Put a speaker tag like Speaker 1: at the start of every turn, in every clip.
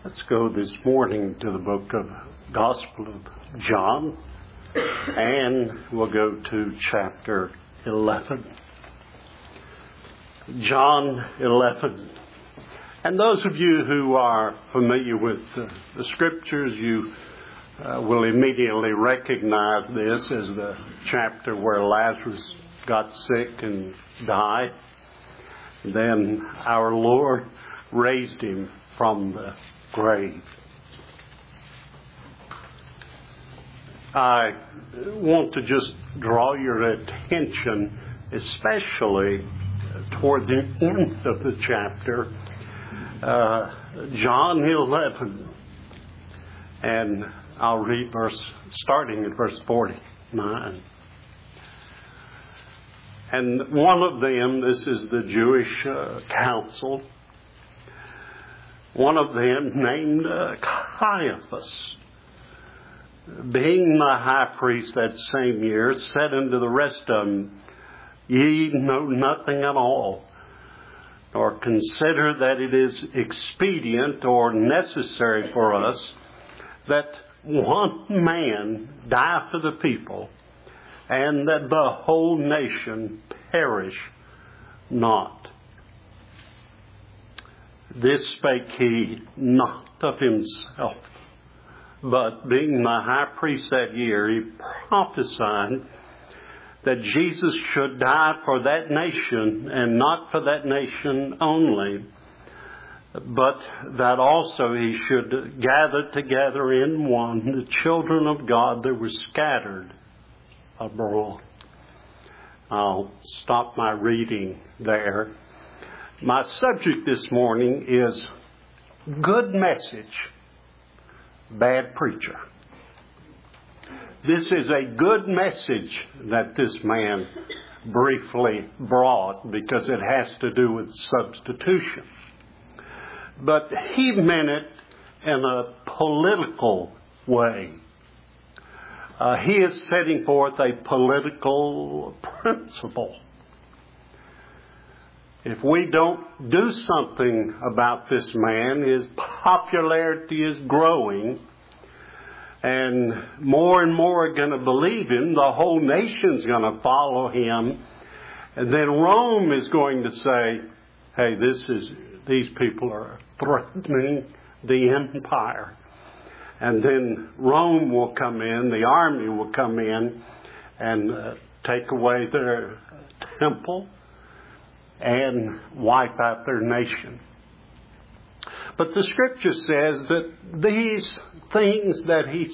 Speaker 1: Let's go this morning to the book of Gospel of John, and we'll go to chapter 11. John 11. And those of you who are familiar with the scriptures, you will immediately recognize this as the chapter where Lazarus got sick and died. Then our Lord raised him from the grave. I want to just draw your attention, especially toward the end of the chapter, John 11, and I'll read starting at verse 49. And one of them, this is the Jewish council, one of them named Caiaphas, being the high priest that same year, said unto the rest of them, Ye know nothing at all, nor consider that it is expedient or necessary for us that one man die for the people, and that the whole nation perish not. This spake he not of himself, but being the high priest that year, he prophesied that Jesus should die for that nation, and not for that nation only, but that also he should gather together in one the children of God that were scattered abroad. I'll stop my reading there. My subject this morning is good message, bad preacher. This is a good message that this man briefly brought because it has to do with substitution. But he meant it in a political way. He is setting forth a political principle. If we don't do something about this man, his popularity is growing, and more are going to believe him. The whole nation's going to follow him. And then Rome is going to say, hey, these people are threatening the empire. And then Rome will come in, the army will come in and take away their temple and wipe out their nation. But the scripture says that these things that he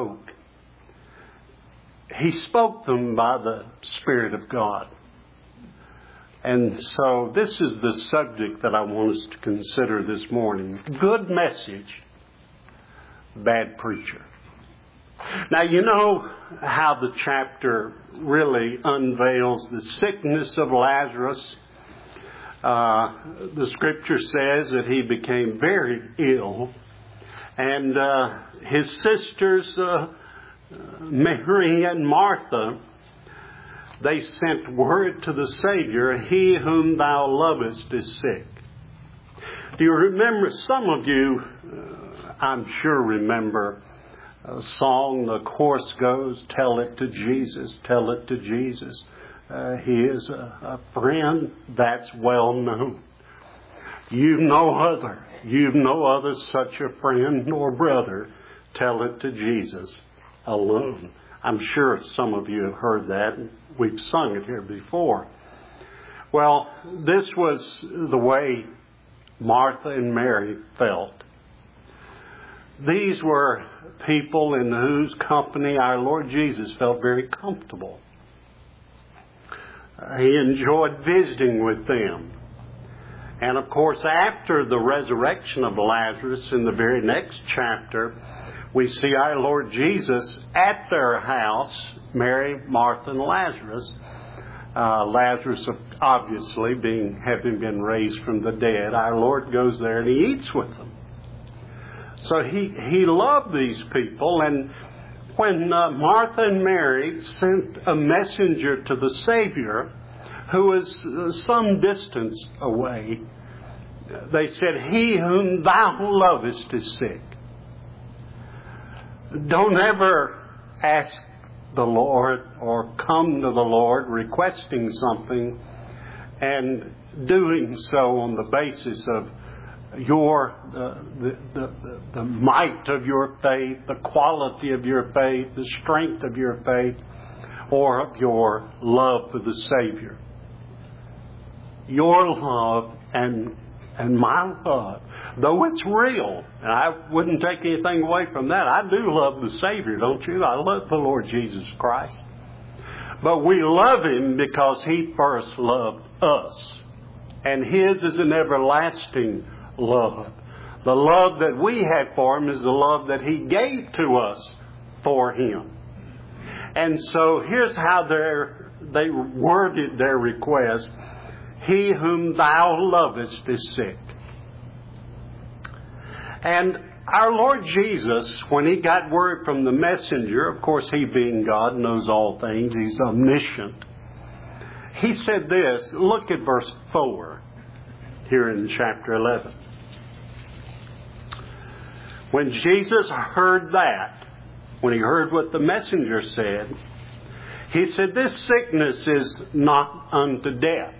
Speaker 1: spoke them by the Spirit of God. And so this is the subject that I want us to consider this morning. Good message, bad preacher. Now, you know how the chapter really unveils the sickness of Lazarus. The scripture says that he became very ill, and his sisters, Mary and Martha, they sent word to the Savior, He whom thou lovest is sick. Do you remember, some of you, I'm sure remember a song, the chorus goes, Tell it to Jesus, tell it to Jesus. He is a friend that's well known. You've no other such a friend or brother. Tell it to Jesus alone. I'm sure some of you have heard that. We've sung it here before. Well, this was the way Martha and Mary felt. These were people in whose company our Lord Jesus felt very comfortable. He enjoyed visiting with them. And of course, after the resurrection of Lazarus, in the very next chapter, we see our Lord Jesus at their house, Mary, Martha, and Lazarus. Lazarus, obviously, having been raised from the dead, our Lord goes there and he eats with them. So he loved these people, and when Martha and Mary sent a messenger to the Savior, who was some distance away, they said, He whom thou lovest is sick. Don't ever ask the Lord or come to the Lord requesting something and doing so on the basis of the might of your faith, the quality of your faith, the strength of your faith, or of your love for the Savior. Your love and my love, though it's real, and I wouldn't take anything away from that. I do love the Savior, don't you? I love the Lord Jesus Christ. But we love Him because He first loved us. And His is an everlasting love. The love that we had for Him is the love that He gave to us for Him. And so here's how they worded their request. He whom thou lovest is sick. And our Lord Jesus, when He got word from the messenger, of course He being God knows all things, He's omniscient. He said this, look at verse 4 here in chapter 11. When Jesus heard that, when He heard what the messenger said, He said, this sickness is not unto death,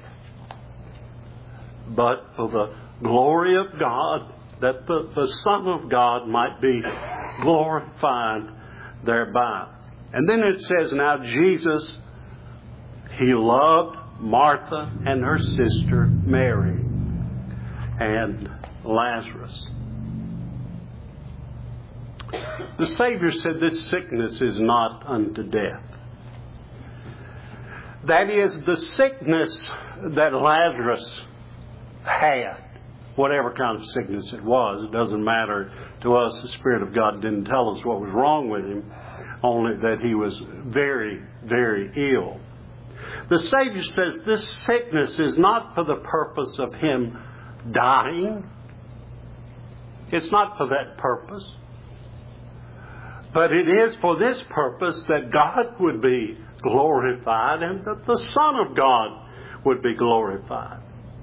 Speaker 1: but for the glory of God, that the Son of God might be glorified thereby. And then it says, now Jesus, He loved Martha and her sister Mary and Lazarus. The Savior said this sickness is not unto death. That is, the sickness that Lazarus had, whatever kind of sickness it was, it doesn't matter to us. The Spirit of God didn't tell us what was wrong with him, only that he was very, very ill. The Savior says this sickness is not for the purpose of him dying. It's not for that purpose. But it is for this purpose that God would be glorified and that the Son of God would be glorified.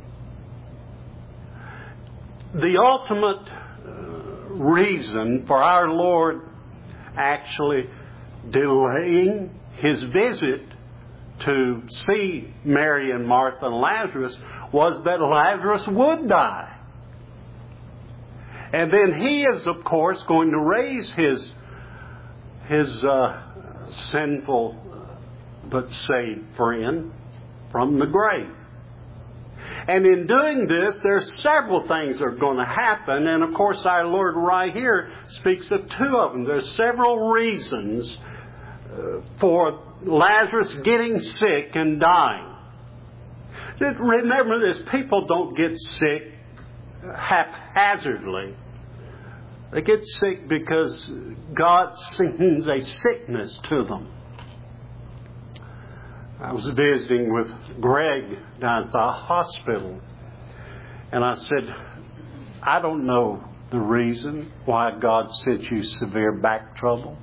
Speaker 1: The ultimate reason for our Lord actually delaying His visit to see Mary and Martha and Lazarus was that Lazarus would die. And then He is, of course, going to raise his sinful but saved friend from the grave. And in doing this, there's several things that are going to happen. And of course, our Lord right here speaks of two of them. There's several reasons for Lazarus getting sick and dying. Remember this, people don't get sick haphazardly. They get sick because God sends a sickness to them. I was visiting with Greg down at the hospital, and I said, I don't know the reason why God sent you severe back trouble.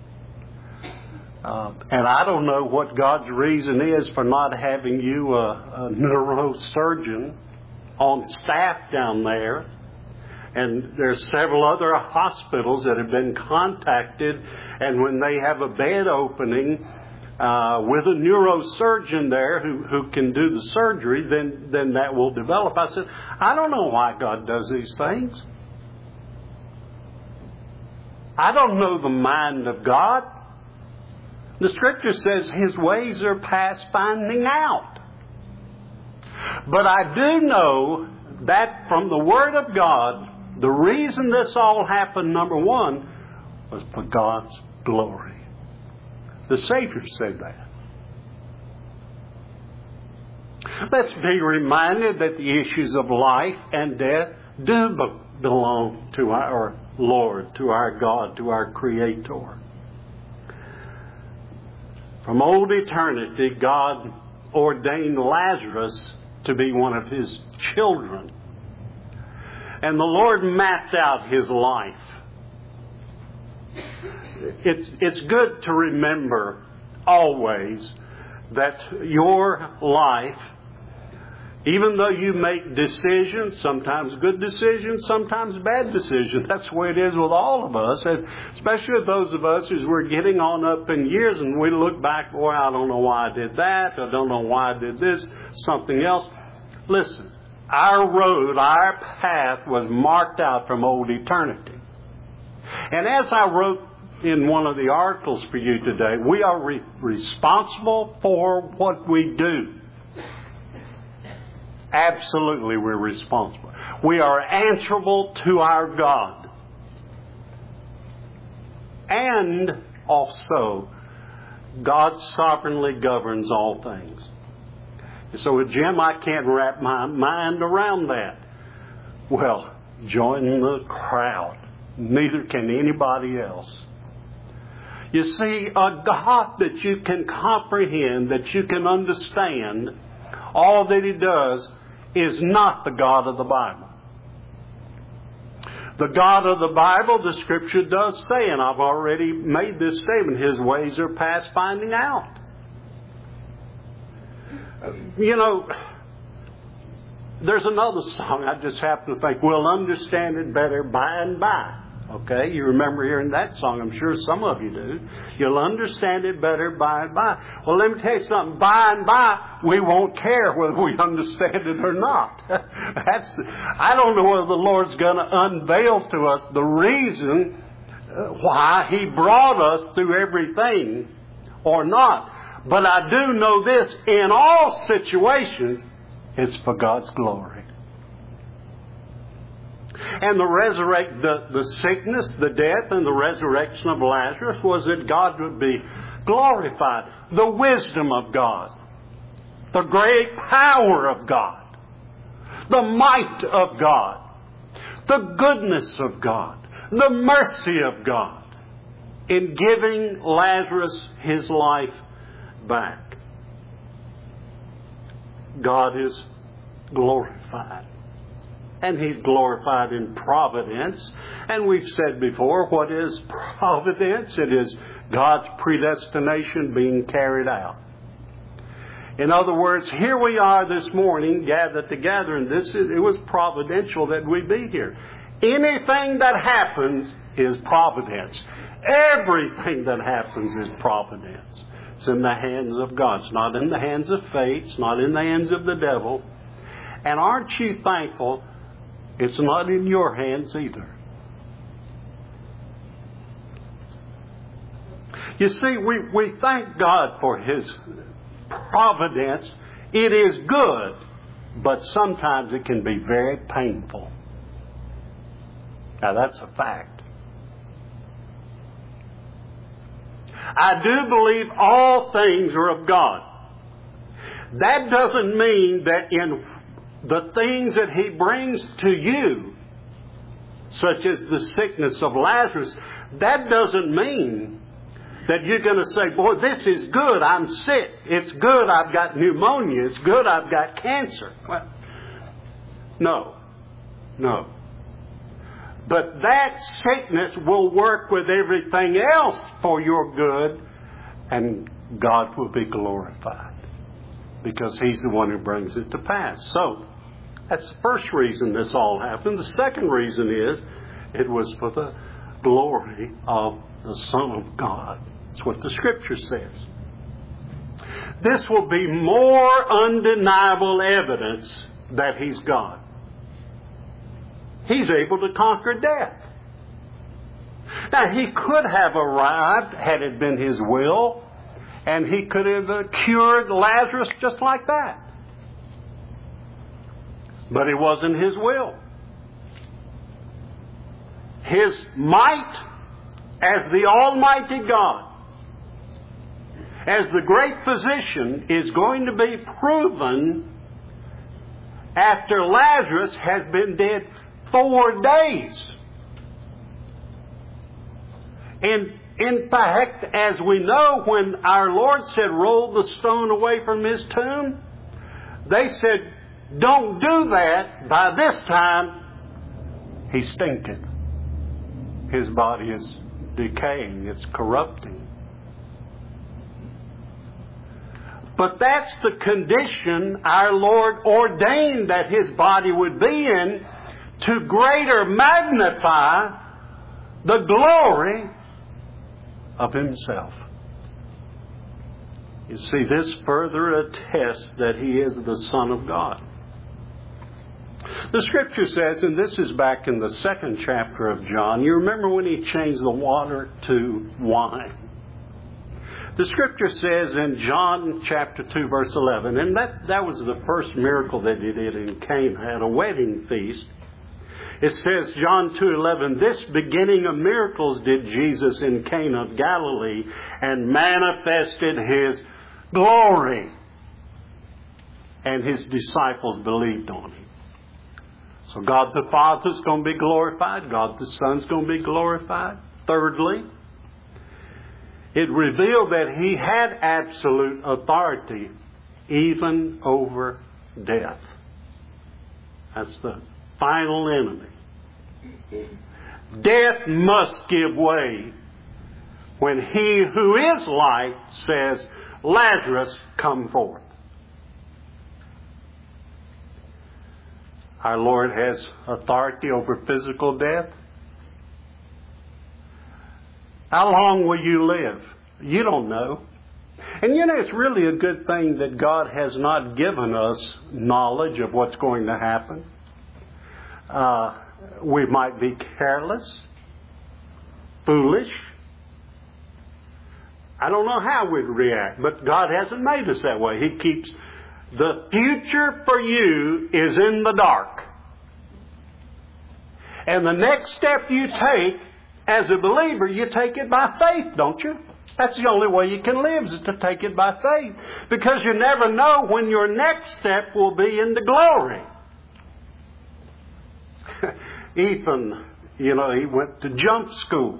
Speaker 1: And I don't know what God's reason is for not having you a neurosurgeon on staff down there. And there's several other hospitals that have been contacted, and when they have a bed opening with a neurosurgeon there who can do the surgery, then that will develop. I said, I don't know why God does these things. I don't know the mind of God. The Scripture says His ways are past finding out. But I do know that from the Word of God, the reason this all happened, number one, was for God's glory. The Savior said that. Let's be reminded that the issues of life and death do belong to our Lord, to our God, to our Creator. From old eternity, God ordained Lazarus to be one of His children. And the Lord mapped out his life. It's good to remember always that your life Even though you make decisions, sometimes good decisions, sometimes bad decisions. That's the way it is with all of us, especially with those of us as we're getting on up in years and we look back, boy, I don't know why I did that, I don't know why I did this, something else. Listen, our road, our path was marked out from old eternity. And as I wrote in one of the articles for you today, we are responsible for what we do. Absolutely, we're responsible. We are answerable to our God. And also, God sovereignly governs all things. So with Jim, I can't wrap my mind around that. Well, join the crowd. Neither can anybody else. You see, a God that you can comprehend, that you can understand, all that He does is not the God of the Bible. The God of the Bible, the Scripture does say, and I've already made this statement, His ways are past finding out. You know, there's another song I just happen to think, we'll understand it better by and by. Okay, you remember hearing that song. I'm sure some of you do. You'll understand it better by and by. Well, let me tell you something. By and by, we won't care whether we understand it or not. I don't know whether the Lord's going to unveil to us the reason why He brought us through everything or not. But I do know this. In all situations, it's for God's glory. And the sickness, the death, and the resurrection of Lazarus was that God would be glorified. The wisdom of God. The great power of God. The might of God. The goodness of God. The mercy of God. In giving Lazarus his life back. God is glorified. And He's glorified in providence. And we've said before, what is providence? It is God's predestination being carried out. In other words, here we are this morning gathered together, and it was providential that we be here. Anything that happens is providence. Everything that happens is providence. It's in the hands of God. It's not in the hands of fate. It's not in the hands of the devil. And aren't you thankful it's not in your hands either? You see, we thank God for His providence. It is good, but sometimes it can be very painful. Now that's a fact. I do believe all things are of God. That doesn't mean that in the things that He brings to you, such as the sickness of Lazarus, that doesn't mean that you're going to say, boy, this is good, I'm sick. It's good, I've got pneumonia. It's good, I've got cancer. Well, no. But that sickness will work with everything else for your good, and God will be glorified because He's the one who brings it to pass. So, that's the first reason this all happened. The second reason is it was for the glory of the Son of God. That's what the Scripture says. This will be more undeniable evidence that He's God. He's able to conquer death. Now, He could have arrived, had it been His will, and He could have cured Lazarus just like that. But it wasn't His will. His might as the Almighty God, as the great physician, is going to be proven after Lazarus has been dead 4 days. In fact, as we know, when our Lord said, roll the stone away from His tomb, they said, don't do that. By this time, He's stinking. His body is decaying. It's corrupting. But that's the condition our Lord ordained that His body would be in, to greater magnify the glory of Himself. You see, this further attests that He is the Son of God. The Scripture says, and this is back in the 2nd chapter of John, you remember when He changed the water to wine? The Scripture says in John chapter 2 verse 11, and that was the first miracle that He did in Cana at a wedding feast. It says, John 2:11, this beginning of miracles did Jesus in Cana of Galilee, and manifested His glory. And His disciples believed on Him. So God the Father is going to be glorified. God the Son is going to be glorified. Thirdly, it revealed that He had absolute authority even over death. That's the final enemy. Death must give way when He who is life says, Lazarus, come forth. Our Lord has authority over physical death. How long will you live? You don't know. And you know, it's really a good thing that God has not given us knowledge of what's going to happen. We might be careless, foolish. I don't know how we'd react, but God hasn't made us that way. He keeps the future for you is in the dark. And the next step you take as a believer, you take it by faith, don't you? That's the only way you can live, is to take it by faith. Because you never know when your next step will be in the glory. Ethan, you know, he went to jump school.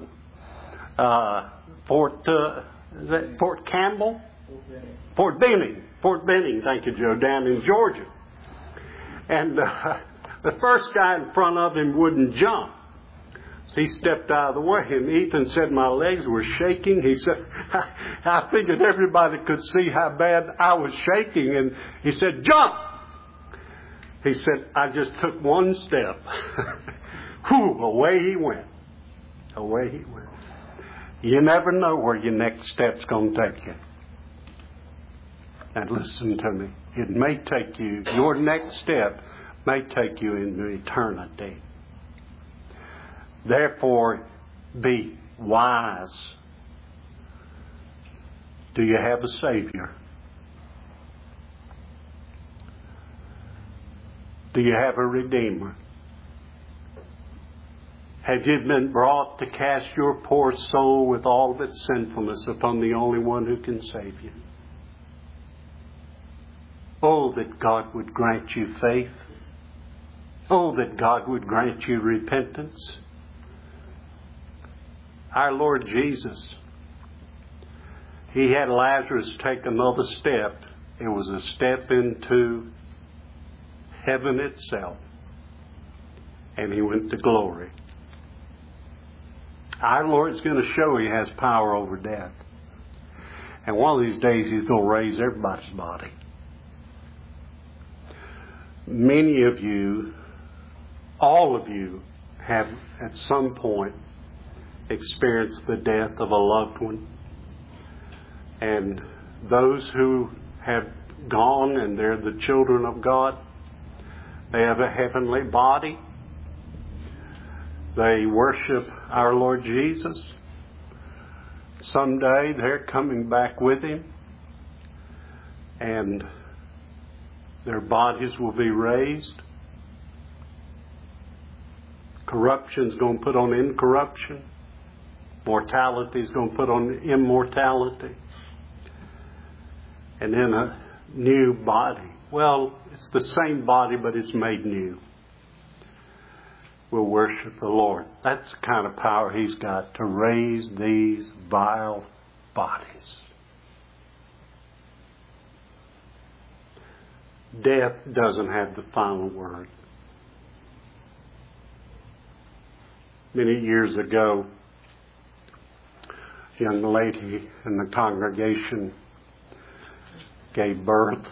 Speaker 1: Fort Campbell? Fort Benning, thank you, Joe, down in Georgia. And the first guy in front of him wouldn't jump. So he stepped out of the way, and Ethan said my legs were shaking. He said, I figured everybody could see how bad I was shaking. And he said, jump! He said, I just took one step. Whew, away he went. Away he went. You never know where your next step's going to take you. And listen to me. It may take you, your next step may take you into eternity. Therefore, be wise. Do you have a Savior? Do you have a Redeemer? Have you been brought to cast your poor soul with all of its sinfulness upon the only one who can save you? Oh, that God would grant you faith. Oh, that God would grant you repentance. Our Lord Jesus, He had Lazarus take another step. It was a step into heaven itself. And He went to glory. Our Lord's going to show He has power over death. And one of these days He's going to raise everybody's body. Many of you, all of you, have at some point experienced the death of a loved one. And those who have gone and they're the children of God, they have a heavenly body. They worship our Lord Jesus. Someday they're coming back with Him, and their bodies will be raised. Corruption's going to put on incorruption. Mortality's going to put on immortality. And then a new body. Well, it's the same body, but it's made new. We'll worship the Lord. That's the kind of power He's got to raise these vile bodies. Death doesn't have the final word. Many years ago, a young lady in the congregation gave birth.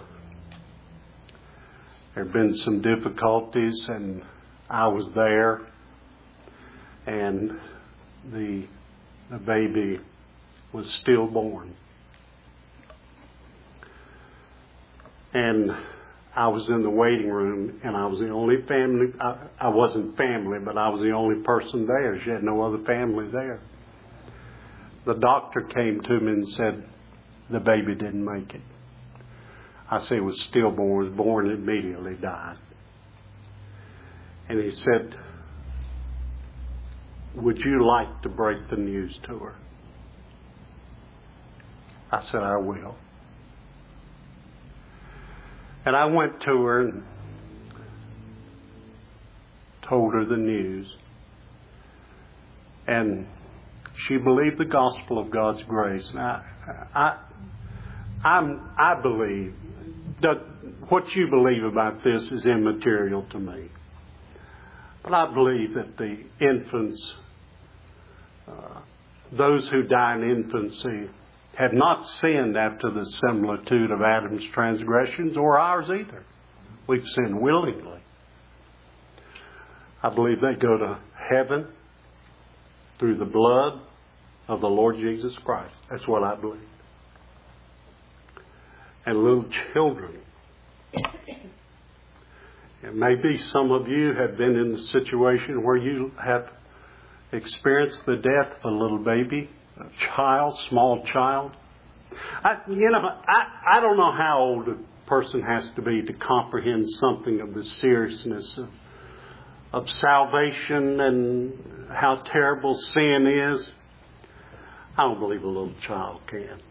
Speaker 1: There had been some difficulties, and I was there, and the baby was stillborn. And I was in the waiting room, and I was the only family. I wasn't family, but I was the only person there. She had no other family there. The doctor came to me and said, the baby didn't make it. I said it was stillborn, was born and immediately died. And he said, would you like to break the news to her? I said, I will. And I went to her and told her the news. And she believed the gospel of God's grace. And I believe that what you believe about this is immaterial to me. But I believe that the infants, those who die in infancy, have not sinned after the similitude of Adam's transgressions, or ours either. We've sinned willingly. I believe they go to heaven through the blood of the Lord Jesus Christ. That's what I believe. And little children. And maybe some of you have been in the situation where you have experienced the death of a little baby, a child, small child. I don't know how old a person has to be to comprehend something of the seriousness of salvation and how terrible sin is. I don't believe a little child can.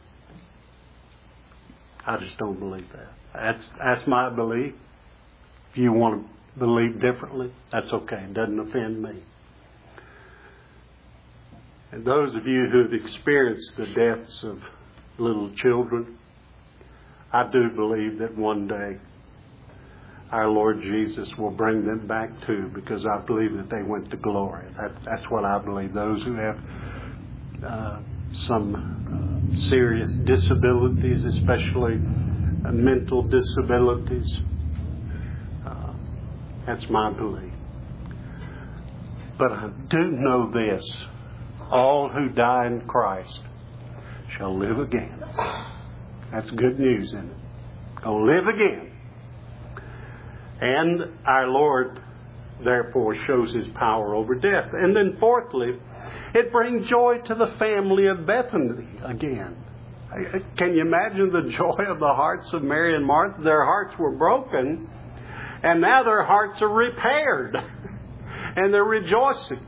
Speaker 1: I just don't believe that. That's my belief. If you want to believe differently, that's okay. It doesn't offend me. And those of you who have experienced the deaths of little children, I do believe that one day our Lord Jesus will bring them back too, because I believe that they went to glory. That's what I believe. Those who have some serious disabilities, especially mental disabilities, that's my belief. But I do know this: all who die in Christ shall live again. That's good news, isn't it? Gonna live again. And our Lord, therefore, shows His power over death. And then fourthly, it brings joy to the family of Bethany again. Can you imagine the joy of the hearts of Mary and Martha? Their hearts were broken, and now their hearts are repaired. And they're rejoicing.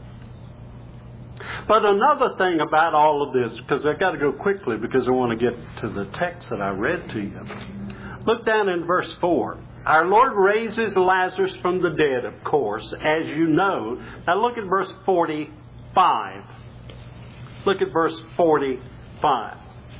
Speaker 1: But another thing about all of this, because I've got to go quickly because I want to get to the text that I read to you. Look down in verse 4. Our Lord raises Lazarus from the dead, of course, as you know. Now look at verse 45. Look at verse 45.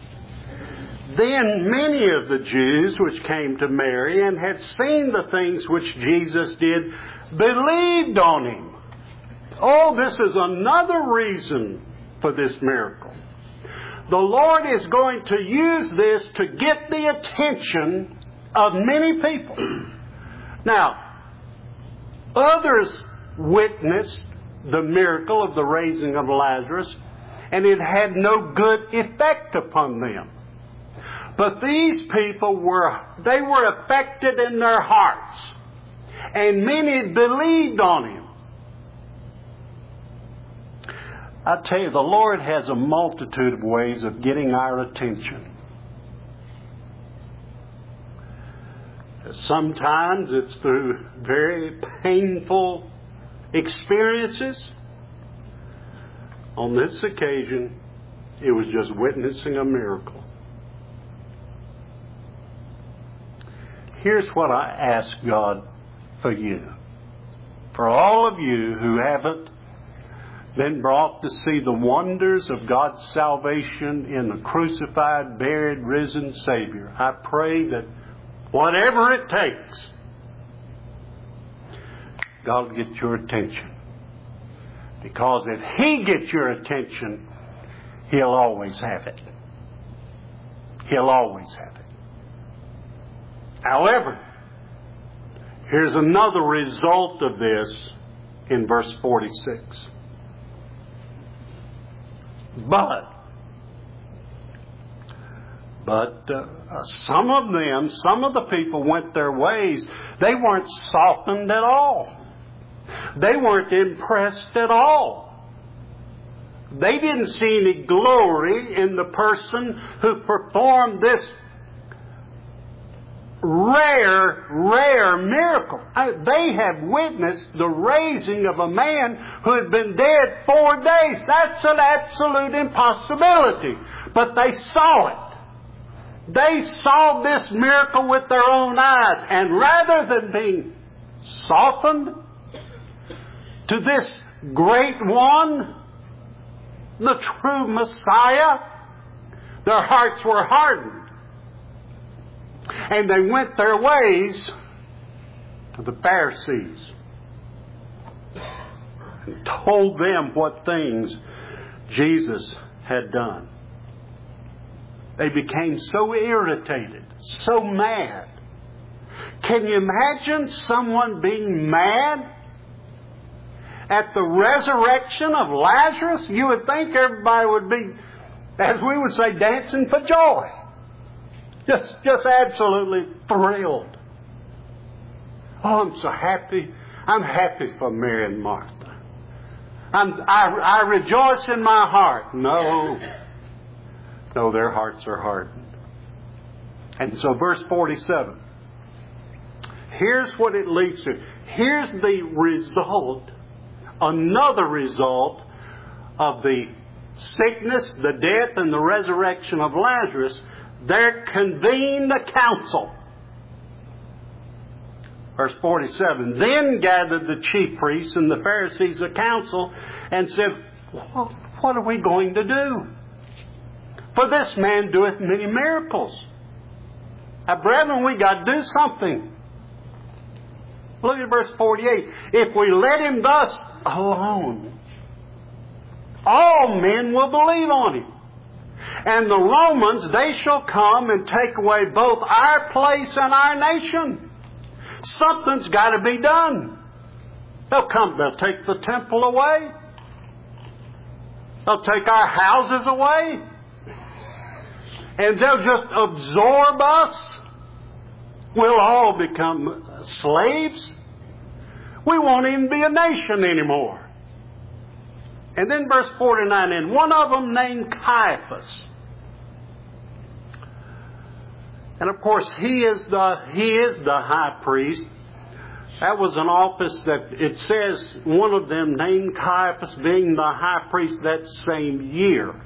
Speaker 1: Then many of the Jews which came to Mary and had seen the things which Jesus did believed on Him. Oh, this is another reason for this miracle. The Lord is going to use this to get the attention of many people. Now, others witnessed the miracle of the raising of Lazarus, and it had no good effect upon them. But these people were affected in their hearts, and many believed on Him. I tell you, the Lord has a multitude of ways of getting our attention. Sometimes it's through very painful experiences. On this occasion, it was just witnessing a miracle. Here's what I ask God for you. For all of you who haven't been brought to see the wonders of God's salvation in the crucified, buried, risen Savior, I pray that whatever it takes, God will get your attention. Because if He gets your attention, He'll always have it. He'll always have it. However, here's another result of this in verse 46. But some of the people went their ways. They weren't softened at all. They weren't impressed at all. They didn't see any glory in the person who performed this rare miracle. They have witnessed the raising of a man who had been dead 4 days. That's an absolute impossibility. But they saw it. They saw this miracle with their own eyes. And rather than being softened to this great one, the true Messiah, their hearts were hardened. And they went their ways to the Pharisees and told them what things Jesus had done. They became so irritated, so mad. Can you imagine someone being mad at the resurrection of Lazarus? You would think everybody would be, as we would say, dancing for joy. Just absolutely thrilled. Oh, I'm so happy. I'm happy for Mary and Martha. I rejoice in my heart. No, their hearts are hardened. And so verse 47. Here's what it leads to. Here's the result, another result of the sickness, the death, and the resurrection of Lazarus. There convened a council. Verse 47. Then gathered the chief priests and the Pharisees a council and said, what are we going to do? For this man doeth many miracles. Now, brethren, we got to do something. Look at verse 48. If we let him thus alone, all men will believe on him. And the Romans, they shall come and take away both our place and our nation. Something's got to be done. They'll come, they'll take the temple away. They'll take our houses away. And they'll just absorb us. We'll all become slaves. We won't even be a nation anymore. And then verse 49, and one of them named Caiaphas. And of course, he is the high priest. That was an office that it says one of them named Caiaphas being the high priest that same year.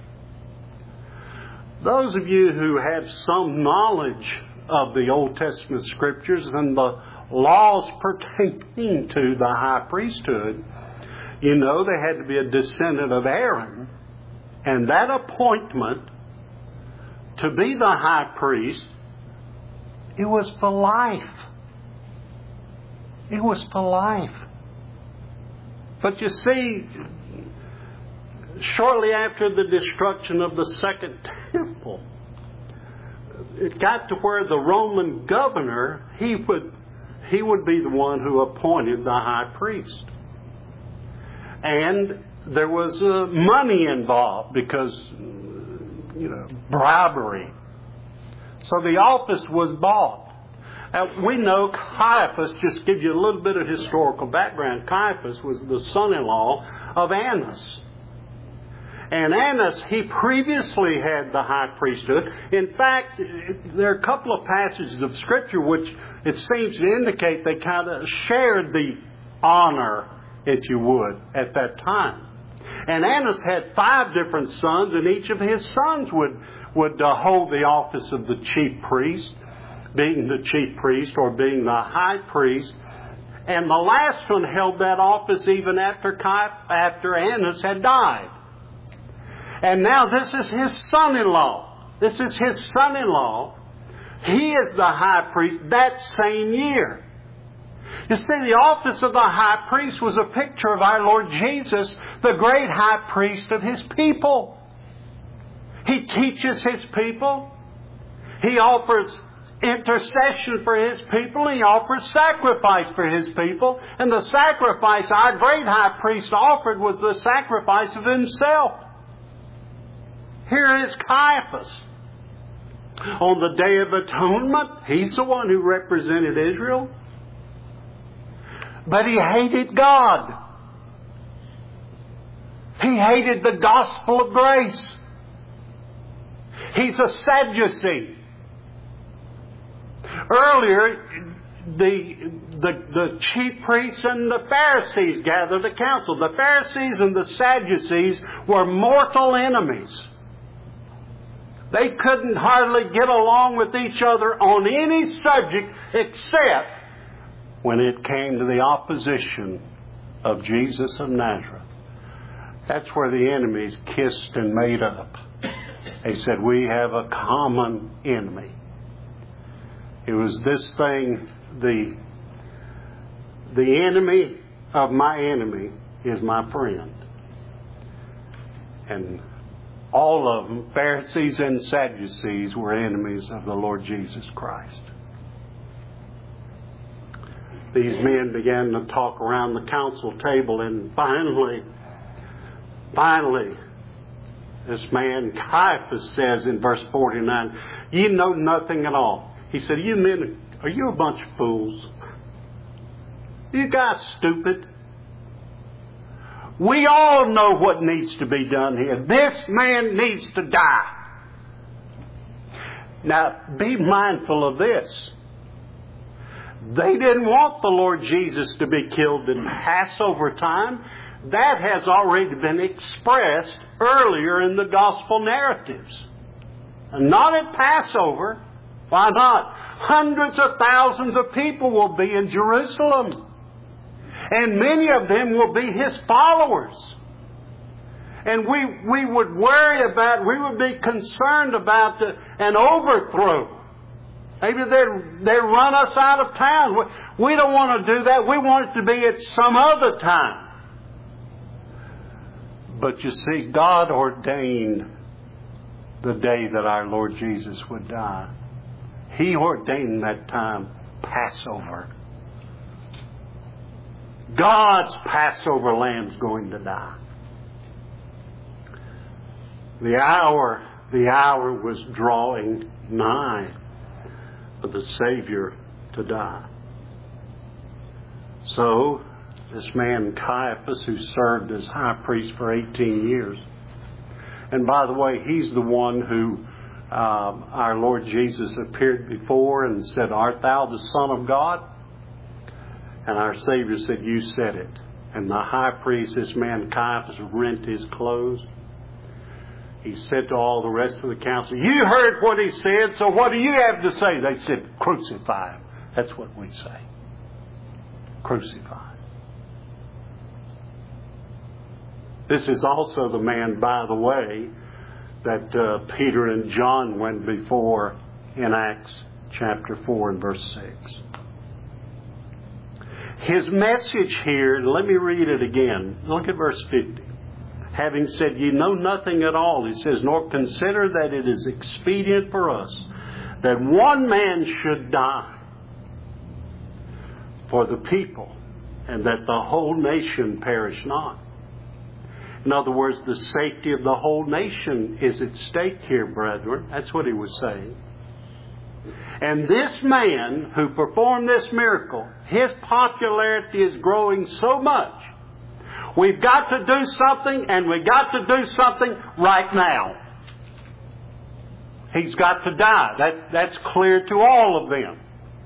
Speaker 1: Those of you who have some knowledge of the Old Testament Scriptures and the laws pertaining to the high priesthood, you know they had to be a descendant of Aaron. And that appointment to be the high priest, it was for life. It was for life. But you see, shortly after the destruction of the second temple, it got to where the Roman governor, he would be the one who appointed the high priest. And there was money involved because, bribery. So the office was bought. We know Caiaphas, just give you a little bit of historical background, Caiaphas was the son-in-law of Annas. And Annas, he previously had the high priesthood. In fact, there are a couple of passages of Scripture which it seems to indicate they kind of shared the honor, if you would, at that time. And Annas had 5 different sons, and each of his sons would hold the office of the chief priest, being the chief priest or being the high priest. And the last one held that office even after Annas had died. And now this is his son-in-law. This is his son-in-law. He is the high priest that same year. You see, the office of the high priest was a picture of our Lord Jesus, the great high priest of His people. He teaches His people. He offers intercession for His people. He offers sacrifice for His people. And the sacrifice our great high priest offered was the sacrifice of Himself. Here is Caiaphas. On the Day of Atonement, he's the one who represented Israel. But he hated God. He hated the gospel of grace. He's a Sadducee. Earlier, the chief priests and the Pharisees gathered a council. The Pharisees and the Sadducees were mortal enemies. They couldn't hardly get along with each other on any subject except when it came to the opposition of Jesus of Nazareth. That's where the enemies kissed and made up. They said, we have a common enemy. It was this thing, the enemy of my enemy is my friend. And all of them, Pharisees and Sadducees, were enemies of the Lord Jesus Christ. These men began to talk around the council table, and finally, this man Caiaphas says in verse 49, "You know nothing at all." He said, "You men, are you a bunch of fools? You guys stupid? We all know what needs to be done here. This man needs to die." Now, be mindful of this. They didn't want the Lord Jesus to be killed in Passover time. That has already been expressed earlier in the gospel narratives. And not at Passover. Why not? Hundreds of thousands of people will be in Jerusalem. And many of them will be His followers. And we would worry about, we would be concerned about an overthrow. Maybe they run us out of town. We don't want to do that. We want it to be at some other time. But you see, God ordained the day that our Lord Jesus would die. He ordained that time, Passover. God's Passover lamb's going to die. The hour was drawing nigh for the Savior to die. So, this man Caiaphas, who served as high priest for 18 years, and by the way, he's the one who our Lord Jesus appeared before and said, "Art thou the Son of God?" And our Savior said, "You said it." And the high priest, this man Caiaphas, rent his clothes. He said to all the rest of the council, "You heard what he said, so what do you have to say?" They said, "Crucify him." That's what we say. Crucify him. This is also the man, by the way, that Peter and John went before in Acts chapter 4 and verse 6. His message here, let me read it again. Look at verse 50. Having said, "Ye know nothing at all," he says, "nor consider that it is expedient for us that one man should die for the people, and that the whole nation perish not." In other words, the safety of the whole nation is at stake here, brethren. That's what he was saying. And this man who performed this miracle, his popularity is growing so much. We've got to do something, and we've got to do something right now. He's got to die. That's clear to all of them.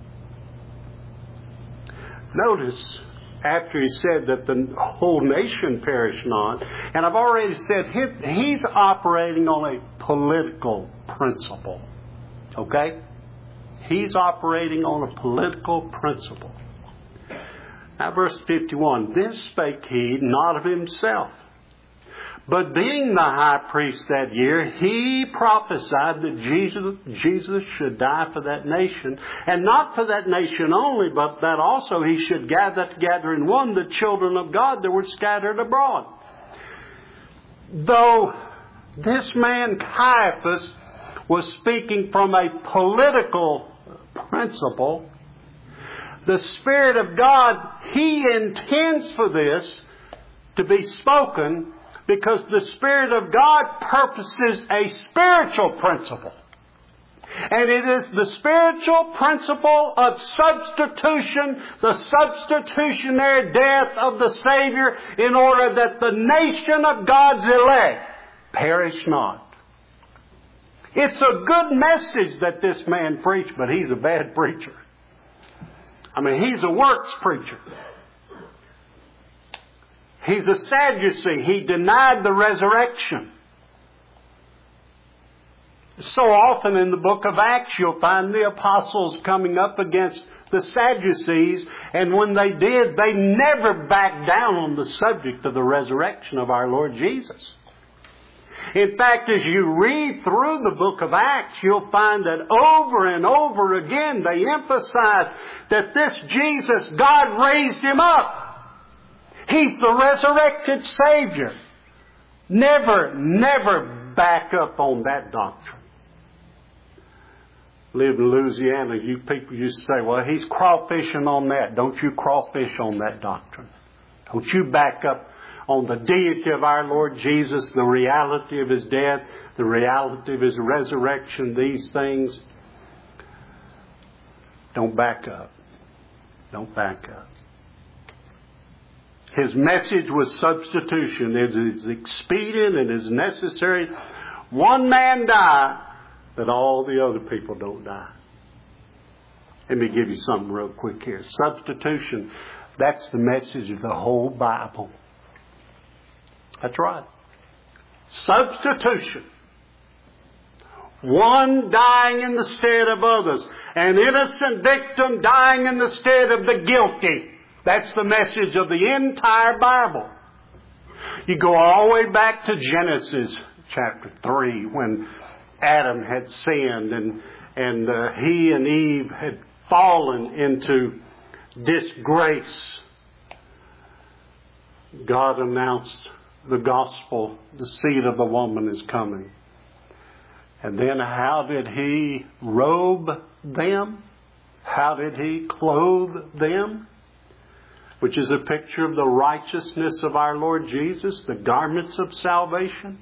Speaker 1: Notice, after he said that the whole nation perish not, and I've already said he's operating on a political principle. Okay? He's operating on a political principle. Now verse 51, "This spake he not of himself, but being the high priest that year, he prophesied that Jesus should die for that nation, and not for that nation only, but that also he should gather together in one the children of God that were scattered abroad." Though this man Caiaphas was speaking from a political principle. The Spirit of God, He intends for this to be spoken because the Spirit of God purposes a spiritual principle. And it is the spiritual principle of substitution, the substitutionary death of the Savior, in order that the nation of God's elect perish not. It's a good message that this man preached, but he's a bad preacher. I mean, he's a works preacher. He's a Sadducee. He denied the resurrection. So often in the book of Acts, you'll find the apostles coming up against the Sadducees, and when they did, they never backed down on the subject of the resurrection of our Lord Jesus. In fact, as you read through the book of Acts, you'll find that over and over again they emphasize that this Jesus, God raised Him up. He's the resurrected Savior. Never back up on that doctrine. Live in Louisiana, you people used to say, well, he's crawfishing on that. Don't you crawfish on that doctrine. Don't you back up on the deity of our Lord Jesus, the reality of His death, the reality of His resurrection, these things. Don't back up. Don't back up. His message was substitution. It is expedient, it is necessary. One man die, that all the other people don't die. Let me give you something real quick here. Substitution, that's the message of the whole Bible. That's right. Substitution. One dying in the stead of others. An innocent victim dying in the stead of the guilty. That's the message of the entire Bible. You go all the way back to Genesis chapter 3 when Adam had sinned and he and Eve had fallen into disgrace. God announced the gospel, the seed of the woman is coming. And then how did He robe them? How did He clothe them? Which is a picture of the righteousness of our Lord Jesus, the garments of salvation.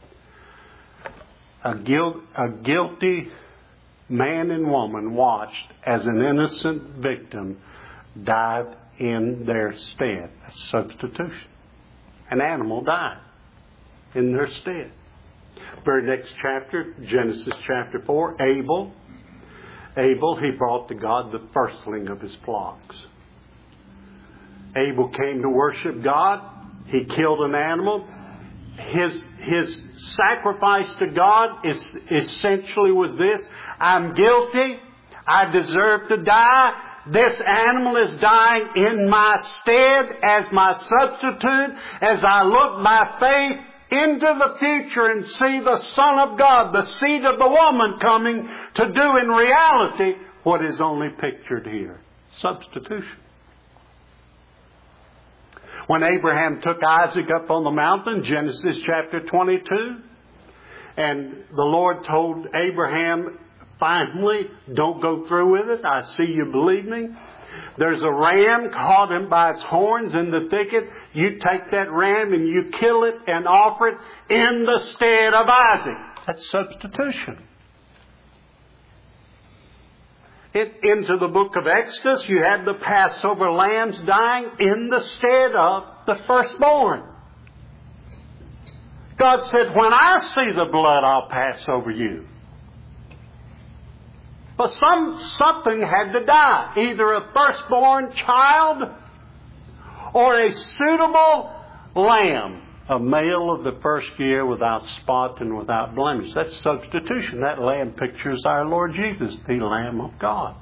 Speaker 1: A guilty man and woman watched as an innocent victim died in their stead. That's substitution. An animal died in their stead. Very next chapter, Genesis chapter 4, Abel, he brought to God the firstling of his flocks. Abel came to worship God. He killed an animal. His sacrifice to God essentially was this: I'm guilty. I deserve to die. This animal is dying in my stead as my substitute, as I look by faith into the future and see the Son of God, the seed of the woman, coming to do in reality what is only pictured here. Substitution. When Abraham took Isaac up on the mountain, Genesis chapter 22, and the Lord told Abraham, finally, don't go through with it. I see you believe me. There's a ram caught him by its horns in the thicket. You take that ram and you kill it and offer it in the stead of Isaac. That's substitution. Into the book of Exodus, you had the Passover lambs dying in the stead of the firstborn. God said, when I see the blood, I'll pass over you. But something had to die. Either a firstborn child or a suitable lamb. A male of the first year without spot and without blemish. That's substitution. That lamb pictures our Lord Jesus, the Lamb of God.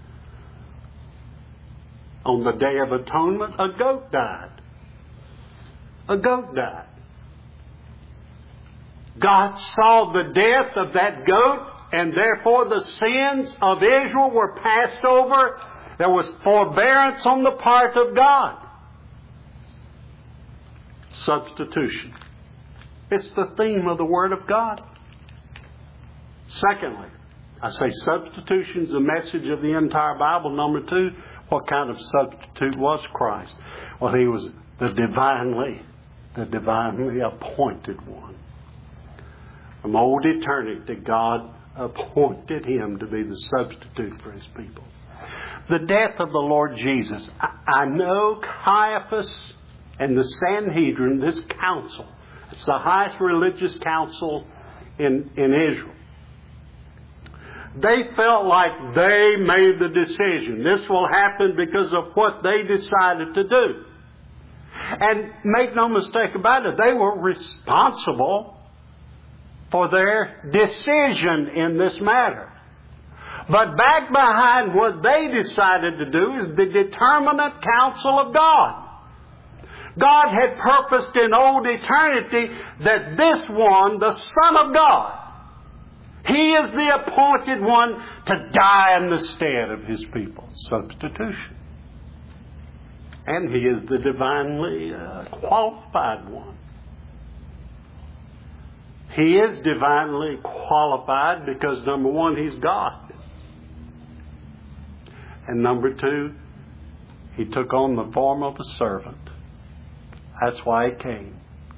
Speaker 1: On the Day of Atonement, a goat died. A goat died. God saw the death of that goat, and therefore the sins of Israel were passed over. There was forbearance on the part of God. Substitution. It's the theme of the Word of God. Secondly, I say substitution is the message of the entire Bible. Number two, what kind of substitute was Christ? Well, He was the divinely appointed one. From old eternity, God appointed Him to be the substitute for His people. The death of the Lord Jesus. I know Caiaphas and the Sanhedrin, this council, it's the highest religious council in Israel. They felt like they made the decision. This will happen because of what they decided to do. And make no mistake about it, they were responsible for their decision in this matter. But back behind what they decided to do is the determinate counsel of God. God had purposed in old eternity that this one, the Son of God, He is the appointed one to die in the stead of His people. Substitution. And He is the divinely qualified one. He is divinely qualified because, number one, He's God. And number two, He took on the form of a servant. That's why He came.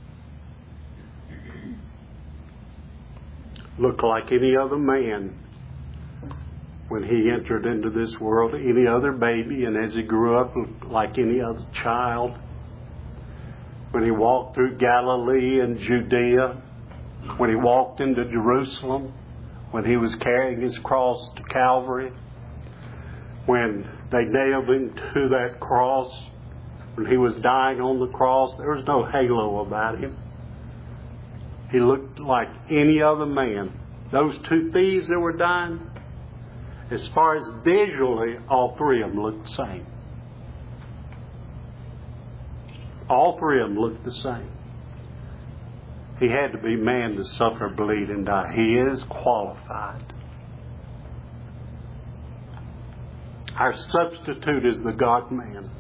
Speaker 1: Looked like any other man when He entered into this world, any other baby, and as He grew up, looked like any other child. When He walked through Galilee and Judea, when He walked into Jerusalem, when He was carrying His cross to Calvary, when they nailed Him to that cross, when He was dying on the cross, there was no halo about Him. He looked like any other man. Those two thieves that were dying, as far as visually, all three of them looked the same. All three of them looked the same. He had to be man to suffer, bleed, and die. He is qualified. Our substitute is the God-man.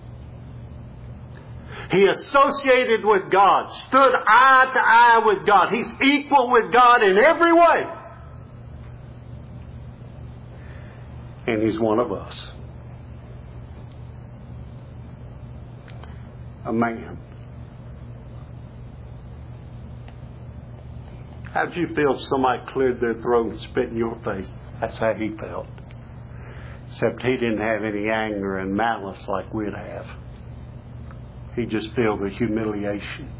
Speaker 1: He associated with God, stood eye to eye with God. He's equal with God in every way. And He's one of us. A man. How'd you feel if somebody cleared their throat and spit in your face? That's how He felt. Except He didn't have any anger and malice like we'd have. He just felt the humiliation.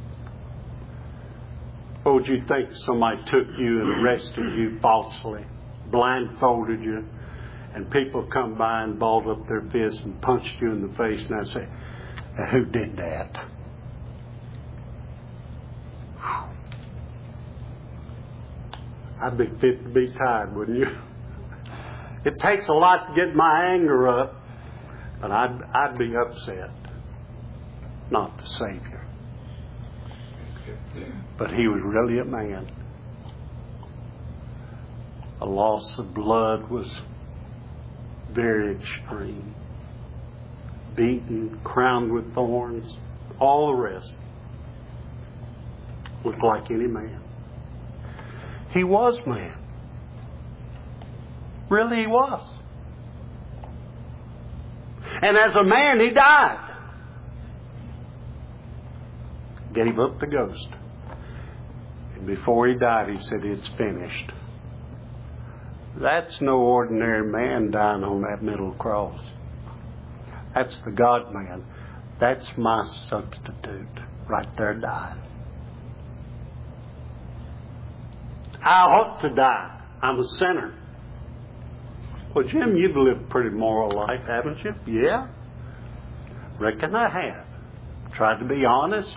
Speaker 1: What would you think if somebody took you and arrested you falsely, blindfolded you, and people come by and balled up their fists and punched you in the face, and I'd say, who did that? I'd be fit to be tied, wouldn't you? It takes a lot to get my anger up, but I'd be upset. Not the Savior. But He was really a man. The loss of blood was very extreme. Beaten, crowned with thorns, all the rest. Looked like any man. He was man. Really, He was. And as a man, He died. Gave up the ghost. And before He died, He said, it's finished. That's no ordinary man dying on that middle cross. That's the God-man. That's my substitute right there dying. I ought to die. I'm a sinner. Well, Jim, you've lived a pretty moral life, haven't you? Yeah. Reckon I have. Tried to be honest.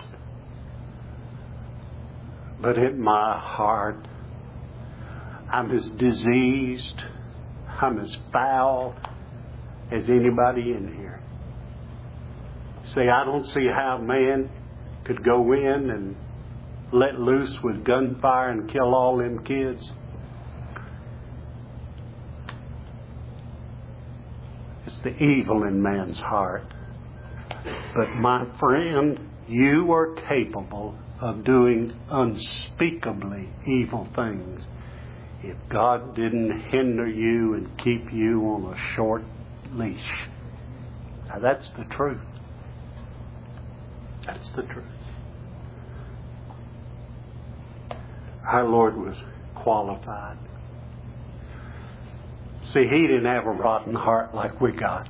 Speaker 1: But in my heart, I'm as diseased, I'm as foul as anybody in here. See, I don't see how a man could go in and let loose with gunfire and kill all them kids. It's the evil in man's heart. But my friend, you are capable of doing unspeakably evil things if God didn't hinder you and keep you on a short leash. Now that's the truth. That's the truth. Our Lord was qualified. See, He didn't have a rotten heart like we got.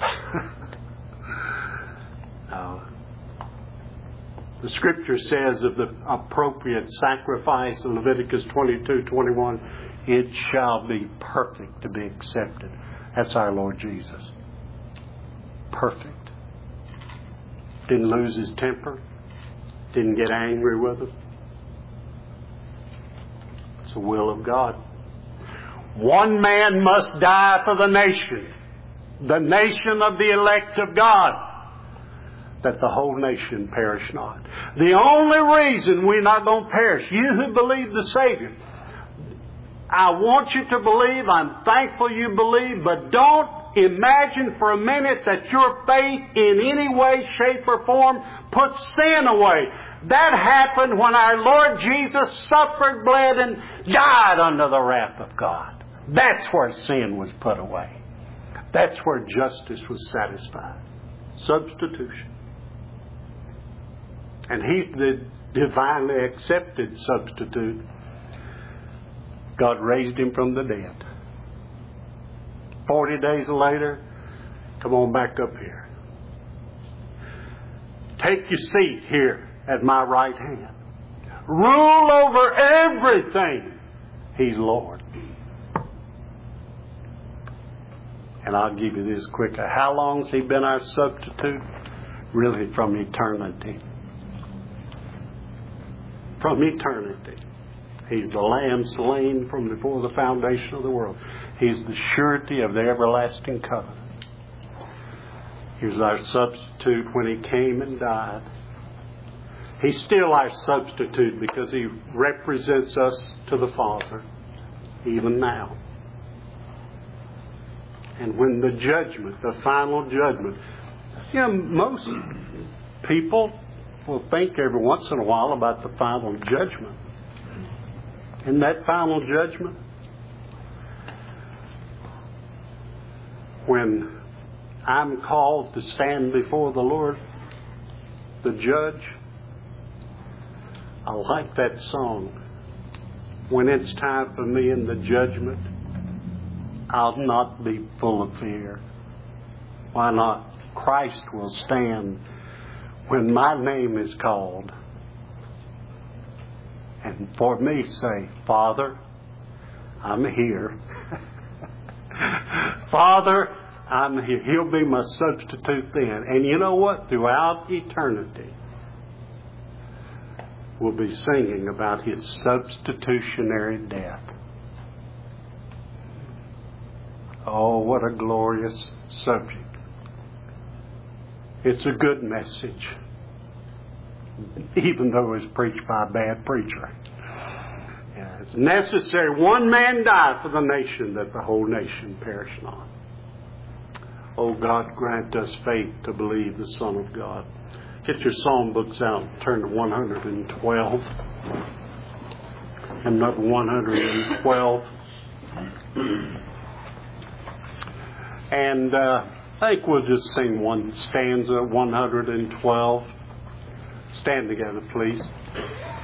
Speaker 1: No. The Scripture says of the appropriate sacrifice in Leviticus 22:21, it shall be perfect to be accepted. That's our Lord Jesus. Perfect. Didn't lose His temper. Didn't get angry with us. It's the will of God. One man must die for the nation of the elect of God, that the whole nation perish not. The only reason we're not going to perish, you who believe the Savior, I want you to believe, I'm thankful you believe, but don't imagine for a minute that your faith in any way, shape, or form puts sin away. That happened when our Lord Jesus suffered, bled, and died under the wrath of God. That's where sin was put away. That's where justice was satisfied. Substitution. And He's the divinely accepted substitute. God raised Him from the dead. 40 days later, come on back up here. Take your seat here at my right hand. Rule over everything. He's Lord. And I'll give you this quicker. How long's He been our substitute? Really from eternity. From eternity. He's the Lamb slain from before the foundation of the world. He's the surety of the everlasting covenant. He was our substitute when He came and died. He's still our substitute because He represents us to the Father, even now. And when the judgment, the final judgment, most people will think every once in a while about the final judgment. And that final judgment, when I'm called to stand before the Lord, the judge, I like that song. When it's time for me in the judgment, I'll not be full of fear. Why not? Christ will stand when my name is called. And for me say, Father, I'm here. Father, I'm here. He'll be my substitute then. And you know what? Throughout eternity, we'll be singing about His substitutionary death. Oh, what a glorious subject. It's a good message, even though it was preached by a bad preacher. Yeah, it's necessary. One man died for the nation, that the whole nation perish not. Oh, God, grant us faith to believe the Son of God. Get your psalm books out and turn to 112. Hymn number 112. And I think we'll just sing one stanza, 112. Stand together, please.